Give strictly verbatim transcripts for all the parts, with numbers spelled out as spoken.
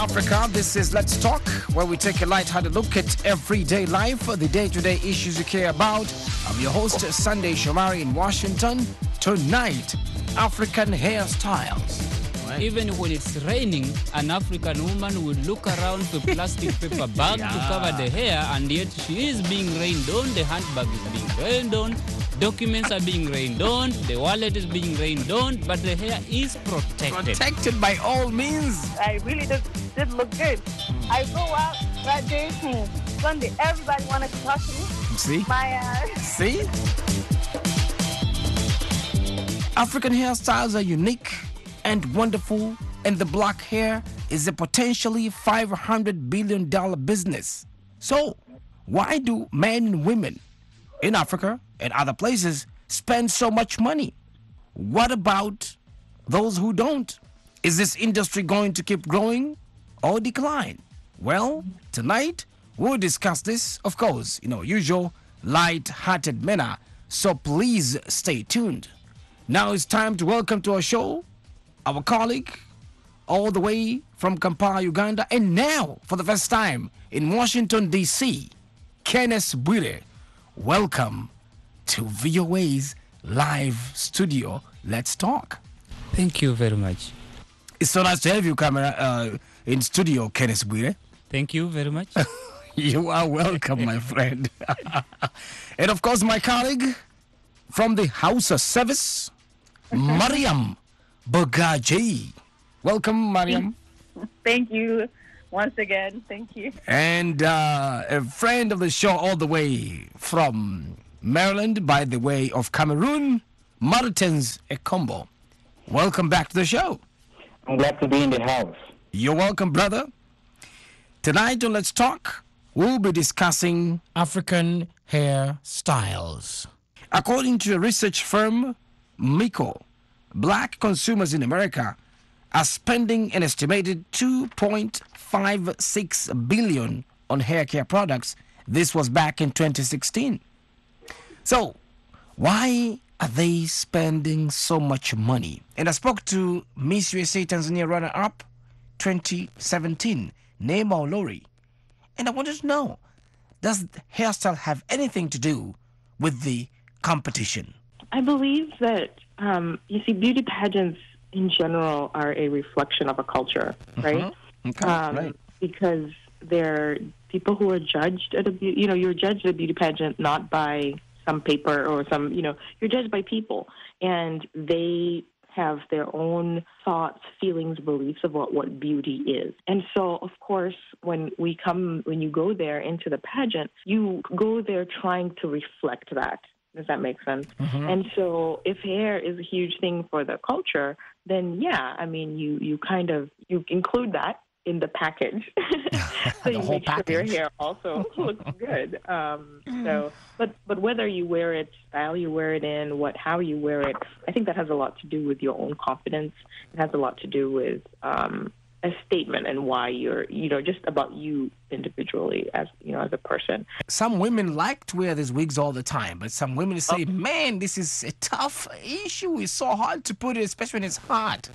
Africa. This is Let's Talk, where we take a light-hearted look at everyday life, the day-to-day issues you care about. I'm your host, Sunday Shomari in Washington. Tonight, African hairstyles. Even when it's raining, an African woman will look around for plastic paper bag yeah. to cover the hair, and yet she is being rained on. The handbag is being rained on. Documents are being rained on. The wallet is being rained on, but the hair is protected. Protected by all means. I really did, did look good. Mm. I go out that day, hmm, Sunday, everybody wanted to talk to me. See? My, uh... See? African hairstyles are unique and wonderful, and the black hair is a potentially five hundred billion dollars business. So, why do men and women in Africa and other places spend so much money? What about those who don't? Is this industry going to keep growing or decline? Well, tonight we'll discuss this, of course, you know, usual light-hearted manner. So please stay tuned. Now it's time to welcome to our show our colleague all the way from Kampala, Uganda, and now for the first time in Washington, D C, Kenneth Bwire. Welcome to V O A's live studio. Let's talk. Thank you very much. It's so nice to have you come uh, in studio, Kenneth Bwire. Thank you very much. You are welcome, my friend. And of course, my colleague from the House of Service, Mariam Bogaji. Welcome, Mariam. Thank you once again. Thank you. And uh, a friend of the show all the way from Maryland, by the way of Cameroon, Martins Ekombo. Welcome back to the show. I'm glad to be in the house. You're welcome, brother. Tonight on Let's Talk, we'll be discussing African hair styles. According to a research firm, Miko, black consumers in America are spending an estimated two point five six billion dollars on hair care products. This was back in twenty sixteen. So, why are they spending so much money? And I spoke to Miss U S A Tanzania runner-up twenty seventeen, Neema Olori. And I wanted to know, does hairstyle have anything to do with the competition? I believe that, um, you see, beauty pageants in general are a reflection of a culture, right? Mm-hmm. Okay, um, right. Because they're people who are judged at a, be- you know, you're judged at a beauty pageant not by some paper or some, you know, you're judged by people, and they have their own thoughts, feelings, beliefs about what beauty is. And so, of course, when we come, when you go there into the pageant, you go there trying to reflect that. Does that make sense? Mm-hmm. And so if hair is a huge thing for the culture, then yeah, I mean, you, you kind of, you include that in the package. So you make package. Sure your hair also looks good. Um, so, but, but whether you wear it, style you wear it in, what, how you wear it, I think that has a lot to do with your own confidence. It has a lot to do with, um, a statement and why you're, you know, just about you individually as, you know, as a person. Some women like to wear these wigs all the time, but some women say, oh, man, this is a tough issue. It's so hard to put it, especially when it's hot.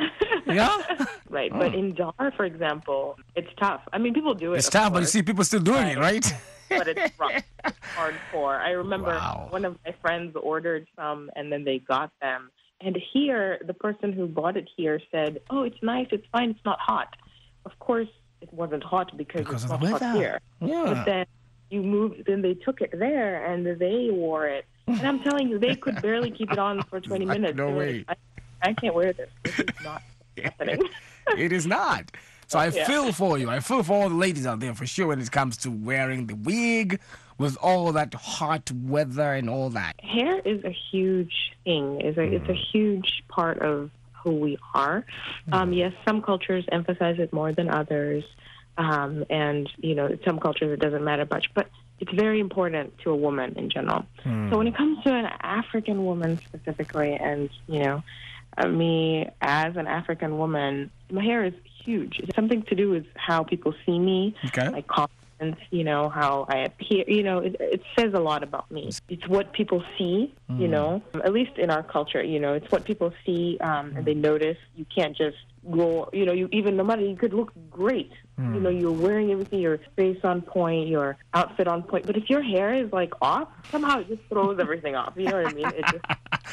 Yeah? Right. Oh. But in Dar, for example, it's tough. I mean, people do it. It's tough, course, but you see people still doing right? it, right? But it's rough. It's hardcore. I remember wow. one of my friends ordered some, and then they got them. And here, the person who bought it here said, oh, it's nice, it's fine, it's not hot. Of course, it wasn't hot because, because it's of not the weather. hot here. Yeah. But then you moved, then they took it there, and they wore it. And I'm telling you, they could barely keep it on for twenty minutes. No way. Like, I, I can't wear this. This is not happening. It is not. So I yeah. feel for you. I feel for all the ladies out there for sure when it comes to wearing the wig with all that hot weather and all that. Hair is a huge thing. It's a, mm. it's a huge part of who we are. Um, yes, some cultures emphasize it more than others. Um, and, you know, some cultures it doesn't matter much. But it's very important to a woman in general. Mm. So when it comes to an African woman specifically, and, you know, uh, me as an African woman, my hair is huge. It's something to do with how people see me, okay. my confidence, you know, how I appear, you know, it, it says a lot about me. It's what people see, mm. you know, at least in our culture, you know, it's what people see um, and they notice. You can't just go, you know, you even no matter, you could look great. Mm. You know, you're wearing everything, your face on point, your outfit on point. But if your hair is like off, somehow it just throws everything off. You know what I mean? It just...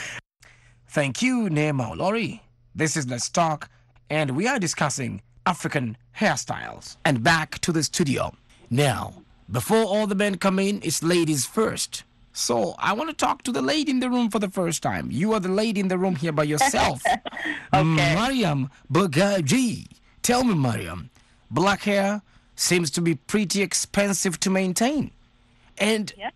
Thank you, Nema Olori. This is Let's Talk, and we are discussing African hairstyles. And back to the studio. Now, before all the men come in, it's ladies first. So I want to talk to the lady in the room for the first time. You are the lady in the room here by yourself. Okay. Mariam Bagaji. Tell me, Mariam, black hair seems to be pretty expensive to maintain. And Yeah.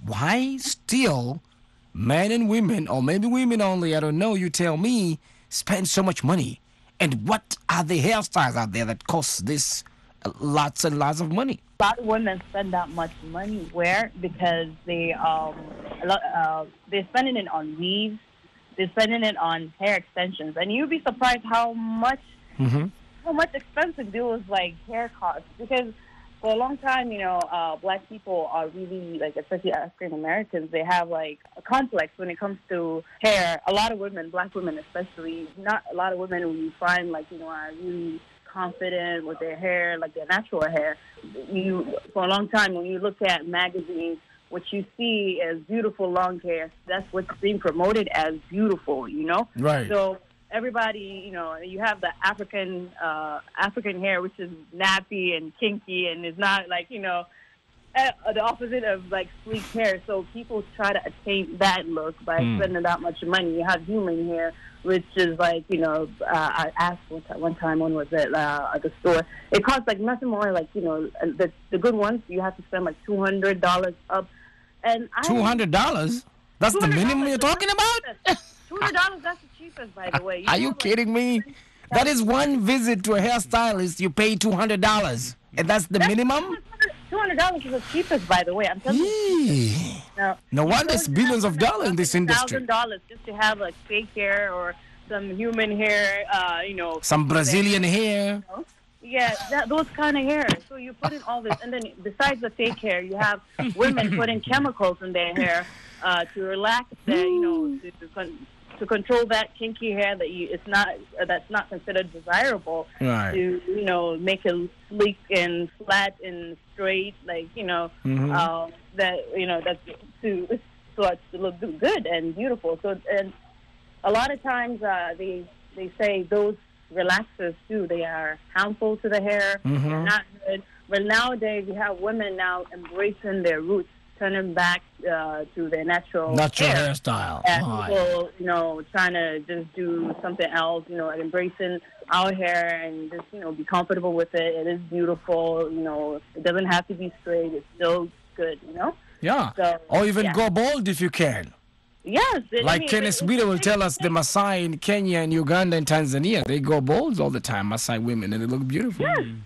why still men and women, or maybe women only, I don't know, you tell me, spend so much money? And what are the hairstyles out there that cost this uh, lots and lots of money? A lot of women spend that much money. Where? Because they um a lot uh they're spending it on weaves, they're spending it on hair extensions, and you'd be surprised how much Mm-hmm. how much expensive deals like hair costs. Because for a long time, you know, uh, black people are really like, especially African Americans, they have like a complex when it comes to hair. A lot of women, black women especially, not a lot of women who you find like, you know, are really confident with their hair, like their natural hair. You, for a long time, when you look at magazines, what you see as beautiful long hair, that's what's being promoted as beautiful, you know? Right. So everybody, you know, you have the African uh, African hair, which is nappy and kinky and is not like, you know, uh, the opposite of like sleek hair. So people try to attain that look by Mm. spending that much money. You have human hair, which is like, you know, uh, I asked one time, one time when was it uh, at the store. It costs like nothing more, like, you know, the the good ones you have to spend like two hundred dollars up. And I Two hundred dollars? That's the $200 minimum you're talking about? Two hundred dollars. That's the cheapest, by the way. Are you have, like, kidding me? That is one visit to a hairstylist. You pay two hundred dollars, and that's the minimum. Two hundred dollars is the cheapest, by the way. I'm telling you. Yee. Now, No you wonder know, it's you billions have of to dollars in this spend industry. Thousand dollars just to have like fake hair or some human hair. Uh, you know. Some Brazilian hair. Yeah, that, those kind of hair. So you put in all this, and then besides the fake hair, you have women putting chemicals in their hair uh, to relax their, you know, to, to, con- to control that kinky hair that you it's not uh, that's not considered desirable. Right. To, you know, make it sleek and flat and straight, like, you know, Mhm. uh, that you know that's to so as to look good and beautiful. So and a lot of times uh, they they say those relaxers too, they are harmful to the hair. Mhm. They're not good. But nowadays you have women now embracing their roots, turning back uh, to their natural Natural hair. hairstyle. And Right. people, you know, trying to just do something else, you know, embracing our hair and just, you know, be comfortable with it. It is beautiful, you know. It doesn't have to be straight. It's still good, you know. Yeah. So, Or even yeah. go bald if you can. Yes. it- I Like mean, Kenneth it- Bida will it- tell us, the Maasai in Kenya and Uganda and Tanzania, they go bald all the time, Maasai women, and they look beautiful.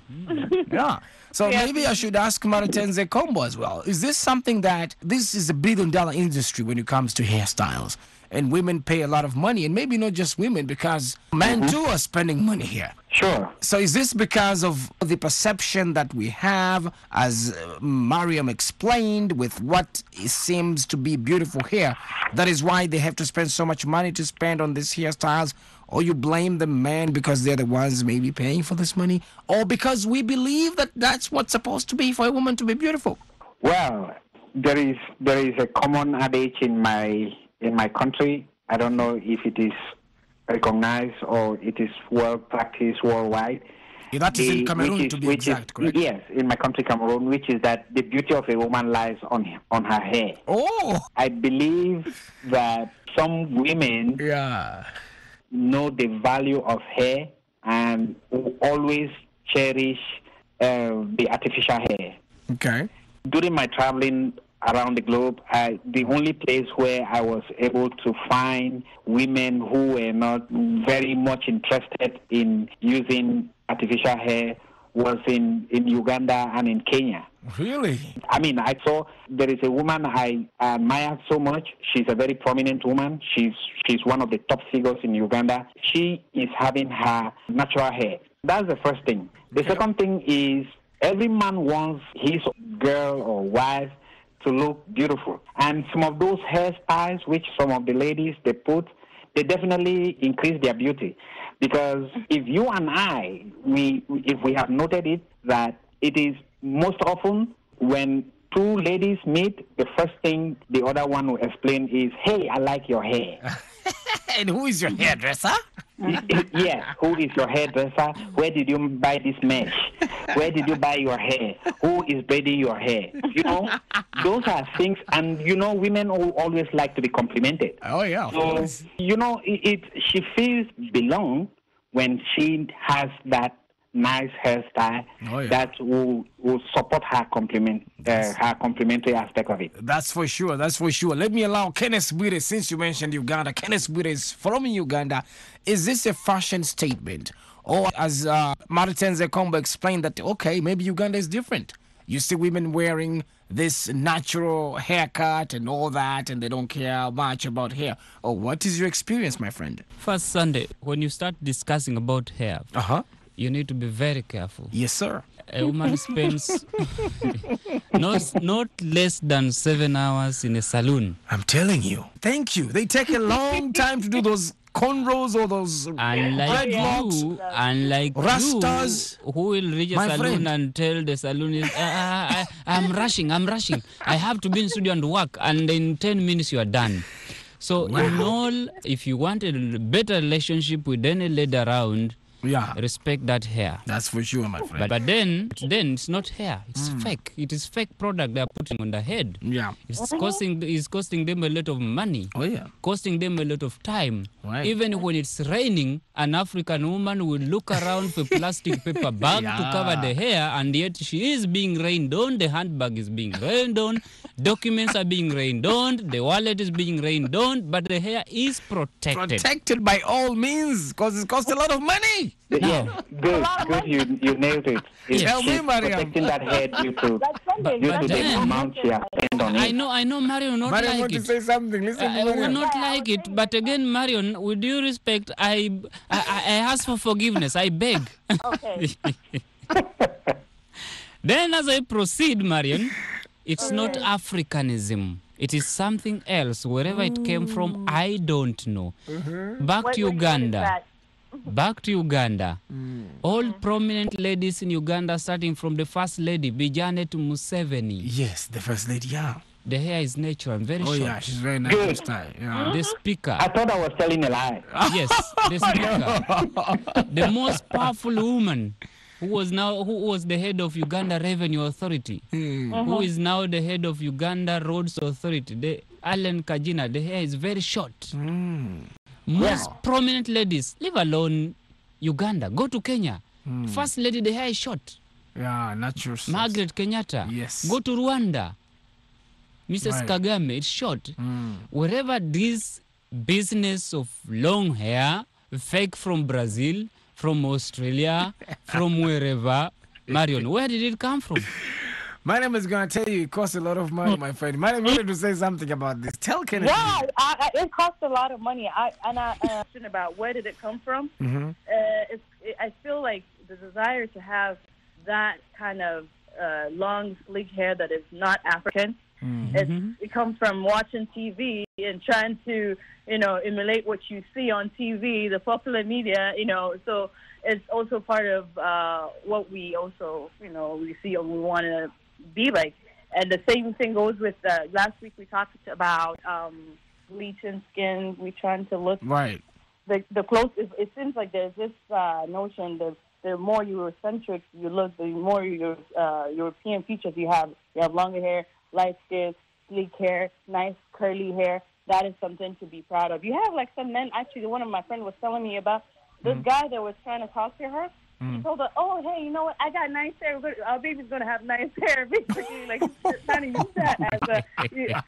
Yeah. So Yeah. maybe I should ask Maritenze Kombo as well. Is this something that, this is a billion dollar industry when it comes to hairstyles, and women pay a lot of money, and maybe not just women, because men too are spending money here. Sure. So is this because of the perception that we have, as uh, Mariam explained, with what seems to be beautiful hair? That is why they have to spend so much money to spend on these hairstyles? Or you blame the men because they're the ones maybe paying for this money? Or because we believe that that's what's supposed to be for a woman to be beautiful? Well, there is there is a common adage in my in my country. I don't know if it is recognized or it is well practiced worldwide. Yeah, that is in The- Cameroon, which is- to be which exact, is, correct? Yes, in my country, Cameroon, which is that the beauty of a woman lies on on her hair. Oh, I believe that some women yeah. know the value of hair and will always cherish uh, the artificial hair. Okay. During my traveling around the globe, I, the only place where I was able to find women who were not very much interested in using artificial hair was in, in Uganda and in Kenya. Really? I mean, I saw there is a woman I admire so much. She's a very prominent woman. She's she's one of the top figures in Uganda. She is having her natural hair. That's the first thing. The second thing is Every man wants his girl or wife to look beautiful. And some of those hairstyles, which some of the ladies they put, they definitely increase their beauty. Because if you and I, we if we have noted it, that it is most often when two ladies meet, the first thing the other one will explain is, hey, I like your hair. And who is your hairdresser? Yeah, who is your hairdresser? Where did you buy this mesh? Where did you buy your hair? Who is braiding your hair? You know, those are things, and you know, women al- always like to be complimented. Oh, yeah, of So, course. you know, it, it she feels belong when she has that nice hairstyle Oh, yeah. that will will support her compliment, uh, her complimentary aspect of it. That's for sure. That's for sure. Let me allow Kenneth Bwire, since you mentioned Uganda. Kenneth Bwire is from Uganda. Is this a fashion statement? Or as uh, Martin Zekombo explained that, okay, maybe Uganda is different. You see women wearing this natural haircut and all that, and they don't care much about hair. Oh, what is your experience, my friend? First Sunday, when you start discussing about hair, Uh-huh. you need to be very careful. Yes, sir. A woman spends not not less than seven hours in a salon. I'm telling you. Thank you. They take a long time to do those cornrows or those Unlike dreadlocks. you, unlike Rastas. you, who will reach a My saloon friend. and tell the saloonist, uh, I, I'm rushing, I'm rushing. I have to be in studio and work, and in ten minutes you are done. So in all, if you want a better relationship with any lady around, Yeah, respect that hair. that's for sure, my friend. But, but then, then it's not hair. It's fake. It is fake product they're putting on the head. Yeah. It's costing. It's costing them a lot of money. Oh, yeah. Costing them a lot of time. Right. Even when it's raining, an African woman will look around for plastic paper bag to cover the hair, and yet she is being rained on. The handbag is being rained on. Documents are being rained on. The wallet is being rained on. But the hair is protected. Protected by all means, because it costs a lot of money. Yeah, good, good. You you nailed it. It's Tell me, she's Mariam. protecting that head due to Like Sunday, due to but the then- amount she has spent on I it. know, I know, Marion not Mariam like want to it. say something. Listen I to will Mariam. not like it, but again, Marion, with due respect, I, I, I ask for forgiveness. I beg. Okay. Then, as I proceed, Marion, it's not Africanism. It is something else. Wherever it came from, I don't know. Back What- to what- what is Uganda. that? Back to Uganda. All prominent ladies in Uganda, starting from the first lady, Bijanet Museveni. Yes, the first lady, yeah. The hair is natural and very Oh, short. yeah, she's very nice Good. style. Yeah. The speaker. I thought I was telling a lie. Yes, the speaker, the most powerful woman, who was now who was the head of Uganda Revenue Authority, who is now the head of Uganda Roads Authority. The Allen Kajina, the hair is very short. Most prominent ladies, leave alone Uganda, go to Kenya. First lady, the hair is short. Yeah, natural. sauce. Margaret Kenyatta. Yes. Go to Rwanda. Missus Right. Kagame, it's short. Wherever this business of long hair, fake from Brazil, from Australia, from wherever, Marion, where did it come from? My name is going to tell you it costs a lot of money, my friend. My name wanted to say something about this. Tell Kenneth. Yeah, I, I, it costs a lot of money. I and I uh, question about where did it come from. Mm-hmm. Uh, it's, it, I feel like the desire to have that kind of uh, long, sleek hair that is not African. It's, it comes from watching T V and trying to, you know, emulate what you see on T V, the popular media, you know. So it's also part of uh, what we also, you know, we see and we want to be like. And the same thing goes with uh, last week we talked about um, bleaching skin. We trying to look Right. the the close. It, it seems like there's this uh, notion that the more Eurocentric you look, the more Euro, uh, European features you have. You have longer hair, light skin, sleek hair, nice curly hair. That is something to be proud of. You have like some men. Actually, one of my friends was telling me about this guy that was trying to talk to her. He told her, "Oh, hey, you know what? I got nice hair. We're gonna- Our baby's gonna have nice hair." Basically, like trying to use that as a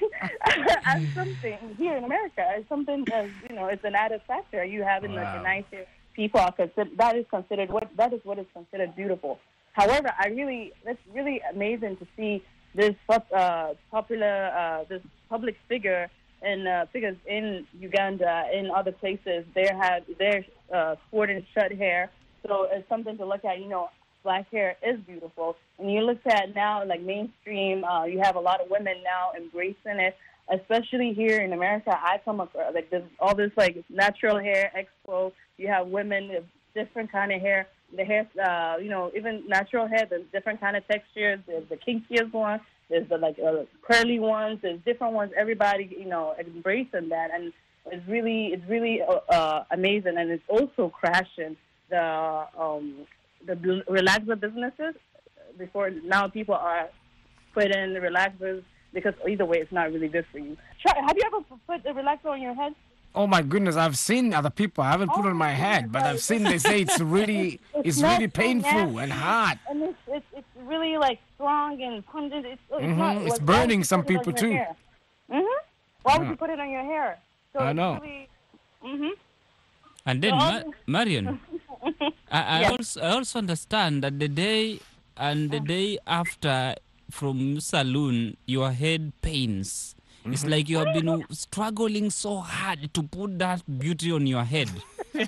as something here in America, as something as you know, it's an added factor. You having like Wow. a nice hair. People are considered, that is considered what that is what is considered beautiful. However, I really it's really amazing to see this uh, popular uh, this public figure and uh, figures in Uganda, in other places. They have they're uh, sporting short hair. So it's something to look at. You know, black hair is beautiful. And you look at now, like mainstream, uh, you have a lot of women now embracing it, especially here in America. I come across, like, there's all this, like, natural hair expo. You have women with different kind of hair. The hair, uh, you know, even natural hair, there's different kind of textures. There's the kinkiest one. There's the, like, uh, curly ones. There's different ones. Everybody, you know, embracing that. And it's really, it's really uh, uh, amazing. And it's also crashing the um, the relaxer businesses. Before now, people are putting relaxers because either way, it's not really good for you. Try, have you ever put a relaxer on your head? Oh my goodness, I've seen other people. I haven't put it on my head, but I've seen they say it's really, it's, it's really not painful so and hard. And it's, it's it's really like strong and pungent. It's, it's, Mhm, not, it's like, burning why would you some put it on people your too. hair? Mhm. Why would Yeah. you put it on your hair? So I it's know. Really, mhm. And then, So Ma- all- Marion, I, I, Yeah. also, I also understand that the day and the day after from salon, your head pains. It's like you have been struggling so hard to put that beauty on your head. Boy,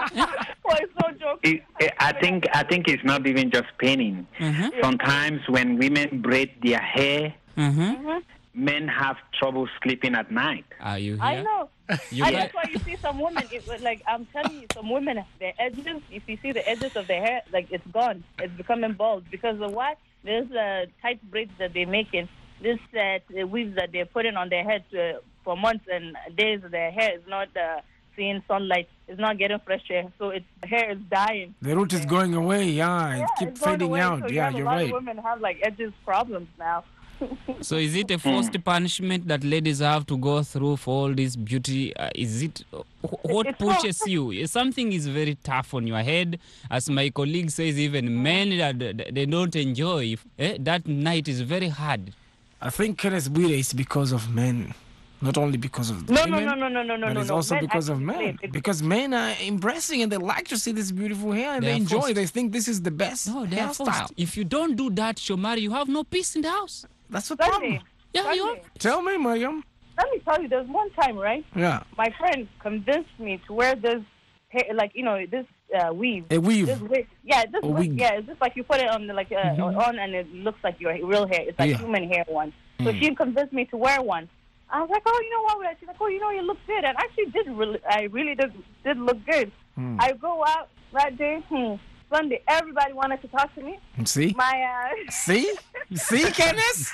it's no joke. It, it, I think I think it's not even just paining. Uh-huh. Sometimes when women braid their hair, Uh-huh. men have trouble sleeping at night. Are you here? I know. You And guys- that's why you see some women, it, was like I'm telling you, some women, their edges, if you see the edges of their hair, like it's gone. It's becoming bald because of what? There's uh, tight braids that they're making. This uh, the weaves that they're putting on their head uh, for months and days, their hair is not uh, seeing sunlight. It's not getting fresh air. So its hair is dying. The root is going away, yeah, it Yeah, keeps it's going fading away. out. So you Yeah, have you're a lot right. of women have like edges problems now. So is it a forced punishment that ladies have to go through for all this beauty? Uh, is it wh- what It's not- pushes you? Something is very tough on your head, as my colleague says. Even men that that they don't enjoy eh, that night is very hard. I think Kenneth Bwire is because of men, not only because of No, women. no, no, no, no, no, But no, it's no. also Men because of actually play men. it. Because men are embracing and they like to see this beautiful hair and They they, are enjoy. forced. They think this is the best No, they are hairstyle. forced. If you don't do that, Shomari, you have no peace in the house. That's the Sunday, problem. Yeah, you Sunday. are. Tell me, Mariam. Let me tell you, there's one time, right? Yeah, My friend convinced me to wear this, hair, like, you know, this uh, weave. a weave. This wig. Yeah, this A wig. wig. Yeah, it's just like you put it on, like, uh, on, and it looks like your real hair. It's like Yeah. human hair one. So she convinced me to wear one. I was like, oh, you know what? She's like, oh, you know, you look good. And I actually did really, I really did, did look good. I go out that day, hmm, Sunday, everybody wanted to talk to me. See? My, uh, See? See, Kenneth?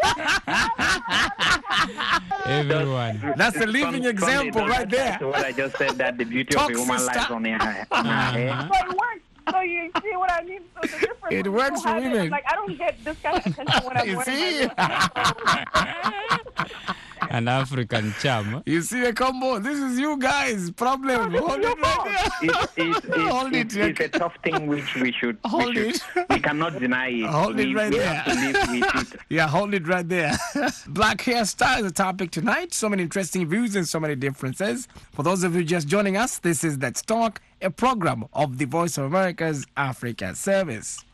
Everyone. That's a living Sun- example Sunday, right there. That's what I just said, that the beauty Talk, of a woman sister. lies on her, on her hair. so it works. So you see what I mean? So the difference It is works so for high. women. Like, I don't get this kind of attention when I'm You wearing see? my An African charm. You see the combo? This is you guys' problem. Hold it right there. It's, it's, it's, Hold it's, it, it's a tough thing which we should, Hold we, should it. we cannot deny it. Hold it we, right we there. have to live with it. Yeah, hold it right there. Black hairstyle is the topic tonight. So many interesting views and so many differences. For those of you just joining us, this is Let's Talk, a program of the Voice of America's Africa Service.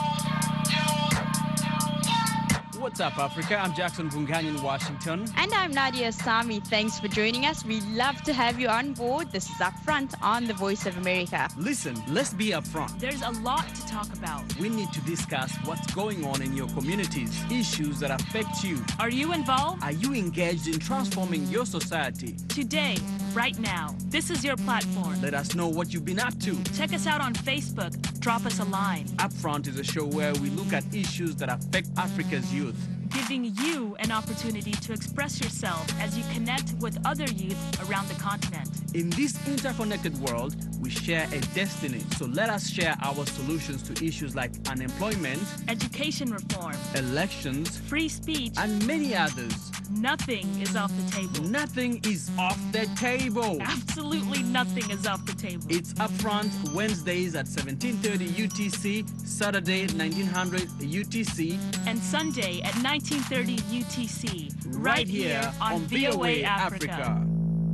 What's up, Africa? I'm Jackson Bungani in Washington. And I'm Nadia Sami. Thanks for joining us. We love to have you on board. This is Upfront on the Voice of America. Listen, let's be upfront. There's a lot to talk about. We need to discuss what's going on in your communities, issues that affect you. Are you involved? Are you engaged in transforming your society? Today, right now, this is your platform. Let us know what you've been up to. Check us out on Facebook. Drop us a line. Upfront is a show where we look at issues that affect Africa's youth. Giving you an opportunity to express yourself as you connect with other youth around the continent. In this interconnected world, we share a destiny. So let us share our solutions to issues like unemployment, Education reform, elections, free speech, and many others. nothing is off the table. Nothing is off the table. Absolutely nothing is off the table. It's Upfront Wednesdays at seventeen thirty U T C, Saturday nineteen hundred U T C, And Sunday at nineteen thirty U T C, right here on V O A Africa.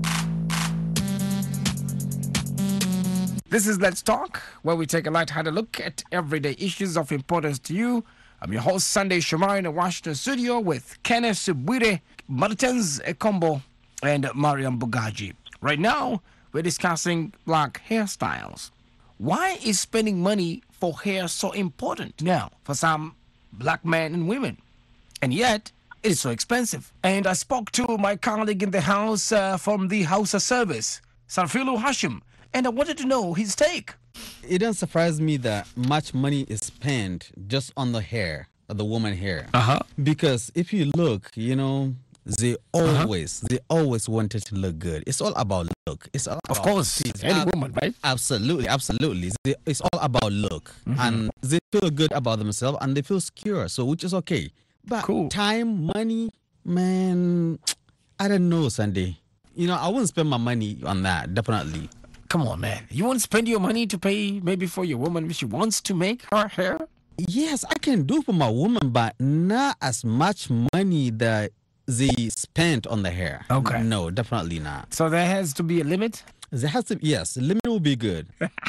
This is Let's Talk, where we take a light-hearted look at everyday issues of importance to you. I'm your host, Sunday Shomari, in the Washington studio with Kenneth Bwire, Martins Ekombo, and Mariam Bugaji. Right now, we're discussing black hairstyles. why is spending money for hair so important now for some black men and women? And yet, it is so expensive. And I spoke to my colleague in the house uh, from the Hausa service, Sarfilu Hashim, and I wanted to know his take. It doesn't surprise me that much money is spent just on the hair, of the woman hair. Uh-huh. Because if you look, you know, they always, uh-huh. they always wanted to look good. It's all about look. It's all of about course, any ab- woman, right? Absolutely, absolutely. They, it's all about look, Mhm. and they feel good about themselves, and they feel secure. So, which is okay. But Cool. time, money, man, I don't know, Sunday. You know, I wouldn't spend my money on that. Definitely. Come on, man. You won't spend your money to pay maybe for your woman if she wants to make her hair? Yes, I can do for my woman, but not as much money that they spent on the hair. Okay. No, definitely not. So there has to be a limit? There has to, yes, the limit will be good.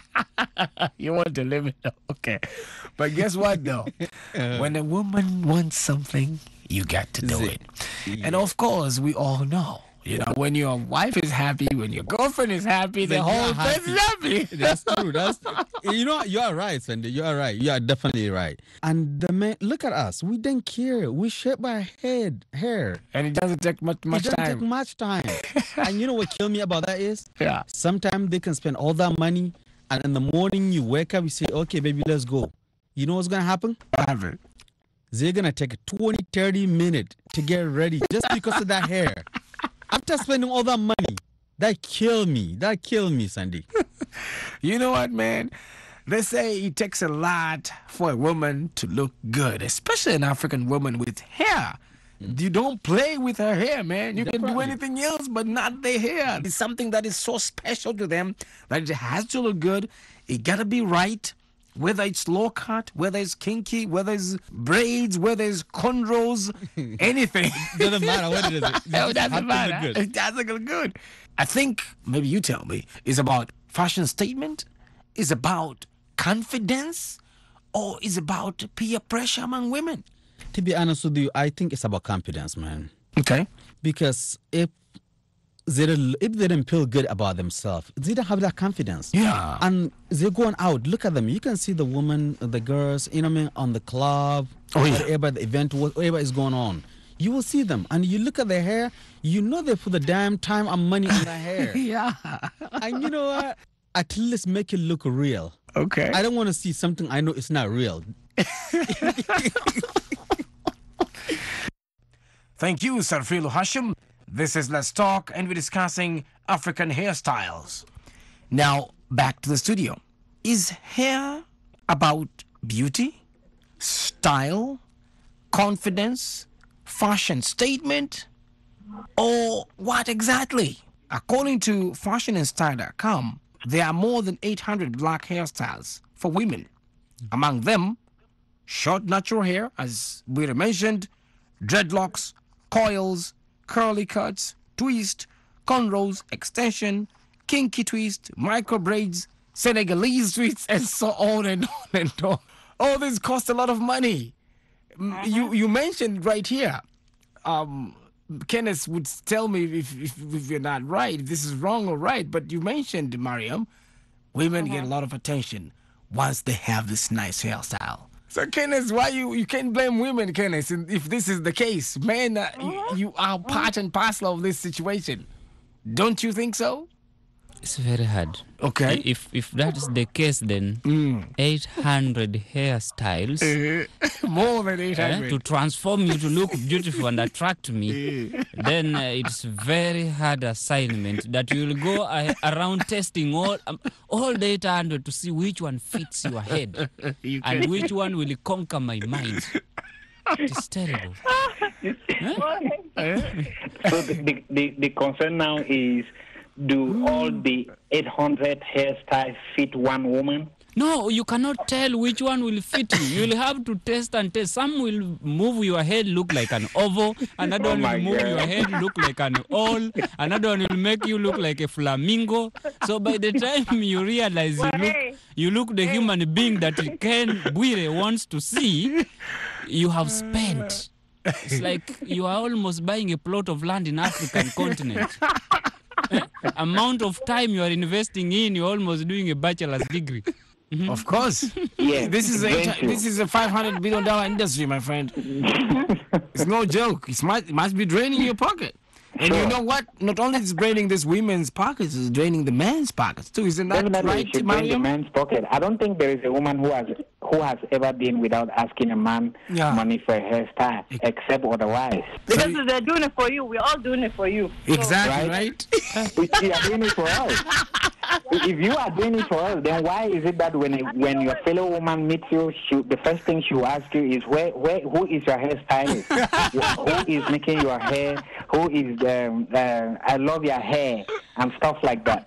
You want the limit? Okay. But guess what, though? When a woman wants something, you got to do Ze- it. And of course, we all know. You know, when your wife is happy, when your girlfriend is happy, the Then whole you're place is happy. That's true. That's you know you are right, Sandy. You are right. You are definitely right. And the man, look at us. We don't care. We shape our head hair. And it doesn't take much, much it doesn't time. take much time. And you know what killed me about that is? Yeah. Sometimes they can spend all that money, and in the morning you wake up, you say, "Okay, baby, let's go." You know what's gonna happen? What happened? They're gonna take twenty, thirty minutes to get ready just because of that hair. After spending all that money, that kill me. That kill me, Sandy. You know what, man? They say it takes a lot for a woman to look good, especially an African woman with hair. You don't play with her hair, man. You can do Definitely. anything else, but not the hair. It's something that is so special to them that it has to look good. It gotta be right. Whether it's low cut, whether it's kinky, whether it's braids, whether it's cornrows, anything. Doesn't matter what it is. It No, it just have to doesn't matter. look good. It doesn't look good. I think, maybe you tell me, is about fashion statement, is about confidence, or is about peer pressure among women? To be honest with you, I think it's about confidence, man. Okay. Because if they don't, if they don't feel good about themselves, they don't have that confidence. Yeah. And they're going out. Look at them. You can see the women, the girls, you know what I mean, on the club, Oh, yeah. whatever the event, whatever is going on. You will see them, and you look at their hair. You know they put the damn time and money on their hair. Yeah. And you know what? At least make it look real. Okay. I don't want to see something I know it's not real. Thank you, Sarfilu Hashim. This is Let's Talk, and we're discussing African hairstyles. Now, back to the studio. Is hair about beauty, style, confidence, fashion statement, or what exactly? According to fashion and style dot com, there are more than eight hundred black hairstyles for women. Among them, short natural hair, as we mentioned, dreadlocks, coils, curly cuts, twist, cornrows, extension, kinky twist, micro braids, Senegalese twists, and so on and on and on. All this cost a lot of money. M You you mentioned right here, um, Kenneth would tell me if, if, if you're not right, if this is wrong or right, but you mentioned, Mariam, women get a lot of attention once they have this nice hairstyle. So, Kenneth, why you, you can't blame women, Kenneth, if this is the case? Men, uh, you, you are part and parcel of this situation. Don't you think so? It's very hard. Okay. If if that is the case, then Mm. eight hundred hairstyles Uh, more than eight eh, hundred. to transform you to look beautiful and attract me, then uh, it's very hard assignment that you'll go uh, around testing all um, all the eight hundred to see which one fits your head You and can- which one will conquer my mind. It's terrible. So the, the, the, the concern now is, do all the eight hundred hairstyles fit one woman? No, you cannot tell which one will fit you. You'll have to test and test. Some will move your head look like an oval. Another Oh one my will move God. your head look like an owl. Another one will make you look like a flamingo. So by the time you realize you look, you look the human being that Ken Bwire wants to see, you have spent. It's like you are almost buying a plot of land in African continent. amount of time you are investing in, you're almost doing a bachelor's degree. Mm-hmm. Of course. Yeah, This is a thank you. this is a five hundred billion dollar industry, my friend. It's no joke. It must, it must be draining your pocket. And you Sure. know what? Not only is it draining this women's pockets, it's draining the man's pockets too. Isn't that Definitely, right, it should drain the Mariam? man's pocket. I don't think there is a woman who has who has ever been without asking a man Yeah. money for a hairstyle, except otherwise. Because if they're doing it for you, we're all doing it for you. So- Exactly, Right? right? If you are doing it for us. If you are doing it for us, then why is it that when when your fellow woman meets you, she, the first thing she will ask you is where where who is your hairstylist? Who is making your hair? Who is um, uh, I love your hair and stuff like that.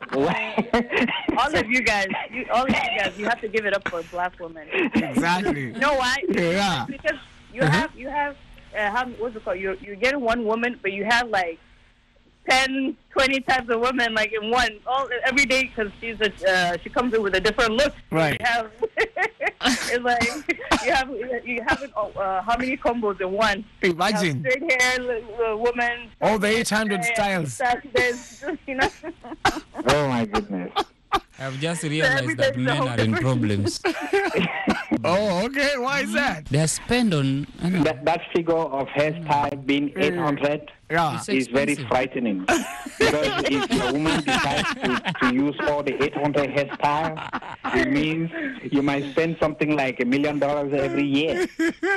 all of you guys, you, all of you guys, you have to give it up for black women. Exactly. You know why? Yeah. Because you have you have uh, how, what's it called? You're you're getting one woman, but you have like ten, twenty types of women like in one all every day because she's a, uh, she comes in with a different look. Right. You have it's like you have you have uh, how many combos in one? Imagine. You have straight hair li- uh, woman. All the eight hundred styles. There's, you know. Oh my goodness. I've just realized that men are in problems. Oh, okay. Why is that? They are spent on. I don't know, That that figure of hairstyle being eight hundred Yeah. It's is very expensive. frightening. Because if a woman decides to, to use all the eight hundred hairstyle, it means you might spend something like a million dollars every year.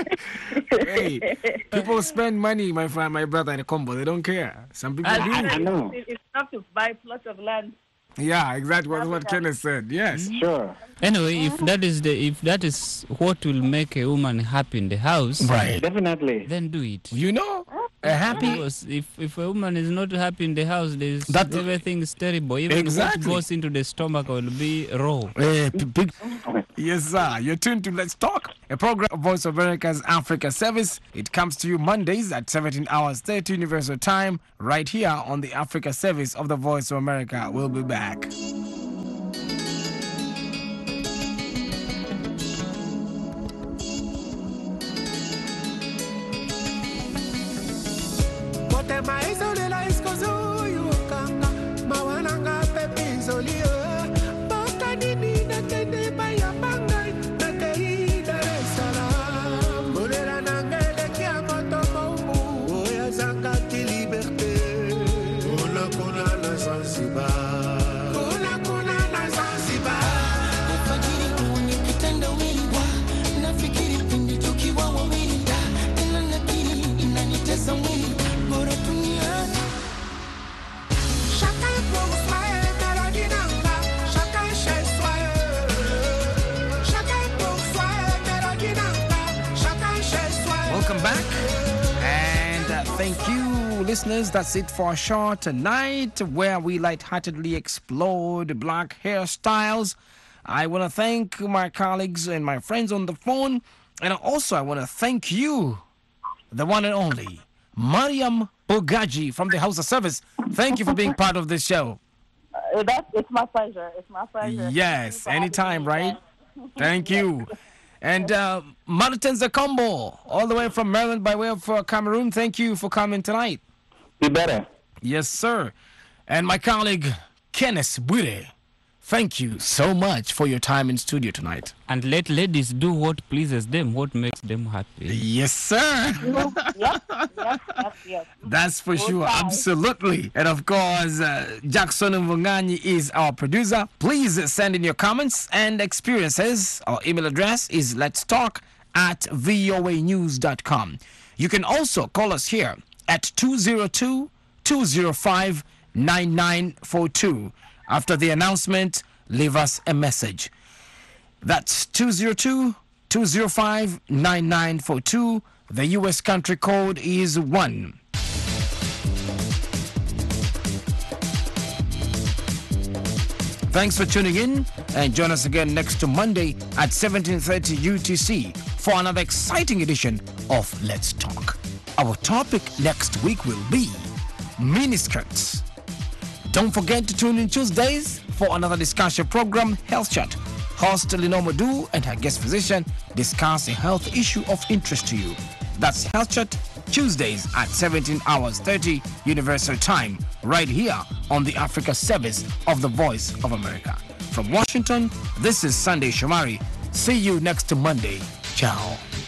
Hey, people spend money, my friend, my brother, in a combo. They don't care. Some people I, do. I, I know. It's it's enough to buy plots of land. Yeah, exactly what, what Kenneth said. Yes. Sure. Anyway, if that is the if that is what will make a woman happy in the house, Right. Definitely. then do it. You know, a happy. Because if, if a woman is not happy in the house, there's That- everything is terrible. Even Exactly. what goes into the stomach will be raw. Eh, p- big, yes, sir. You're tuned to Let's Talk, a program of Voice of America's Africa Service. It comes to you Mondays at seventeen hours thirty Universal Time, right here on the Africa Service of the Voice of America. We'll be back. Welcome back. And uh, thank you, listeners. That's it for our show tonight, where we lightheartedly explored black hairstyles. I want to thank my colleagues and my friends on the phone. And also, I want to thank you, the one and only, Mariam Bogaji from the House of Service. Thank you for being part of this show. Uh, that's, it's my pleasure. It's my pleasure. Yes, Thank you for anytime, having me right? Thank you. And uh, Martin Zakombo, all the way from Maryland by way of uh, Cameroon, thank you for coming tonight. Be better. Yes, sir. And my colleague, Kenneth Bwire, thank you so much for your time in studio tonight. And let ladies do what pleases them, what makes them happy. Yes, sir. Yep, yep, yep, yep. That's for sure. Okay. Absolutely. And of course, uh, Jackson Mvunganyi is our producer. Please send in your comments and experiences. Our email address is let's talk at voa news dot com. You can also call us here at two zero two, two zero five, nine nine four two. After the announcement, leave us a message. That's two zero two, two zero five, nine nine four two. The U S country code is one. Thanks for tuning in, and join us again next Monday at seventeen thirty U T C for another exciting edition of Let's Talk. Our topic next week will be miniskirts. Don't forget to tune in Tuesdays for another discussion program, Health Chat. Host Lenore Madu and her guest physician discuss a health issue of interest to you. That's Health Chat Tuesdays at seventeen hours thirty Universal Time, right here on the Africa Service of the Voice of America. From Washington, this is Sunday Shomari. See you next Monday. Ciao.